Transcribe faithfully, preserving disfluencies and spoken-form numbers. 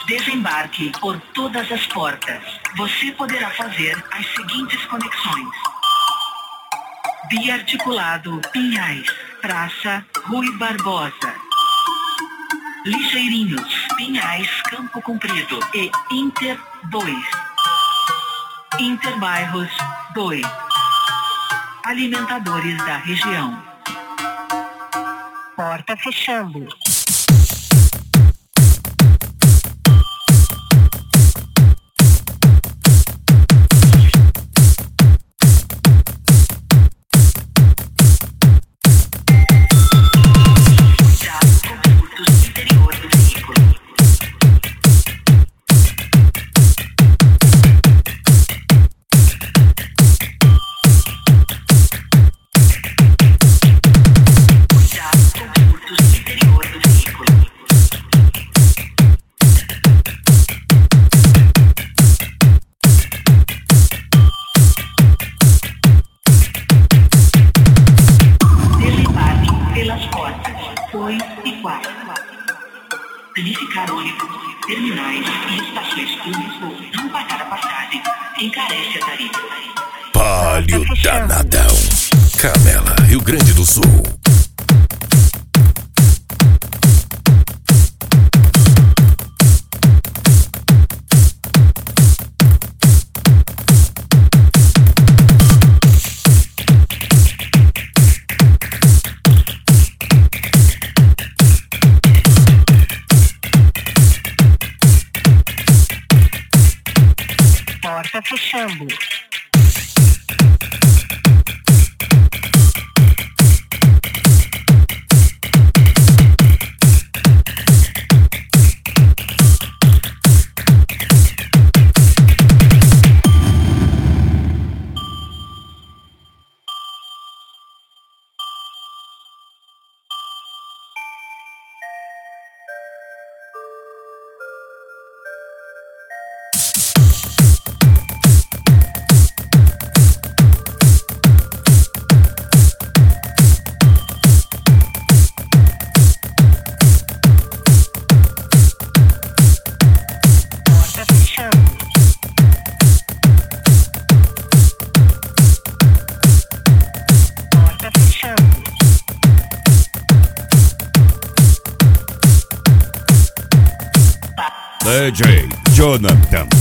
Desembarque por todas as portas. Você poderá fazer as seguintes conexões: Biarticulado, Pinhais, Praça, Rui Barbosa. Ligeirinhos, Pinhais, Campo Comprido e Inter dois. Interbairros dois. Alimentadores da região. Porta fechando. Verificar ônibus, terminais e estações públicas, não pagar a passagem, encarece a tarifa. Palio Danadão, Camela, Rio Grande do Sul. Porta fechando. D J Jonathan